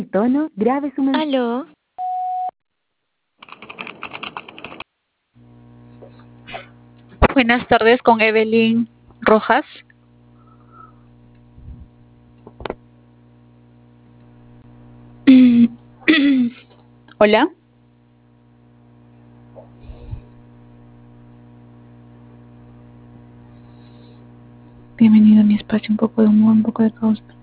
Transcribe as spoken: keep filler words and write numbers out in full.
Tono, grabe su mensaje. Aló. Buenas tardes con Evelyn Rojas. Hola. Bienvenido a mi espacio, un poco de humor, un poco de caos.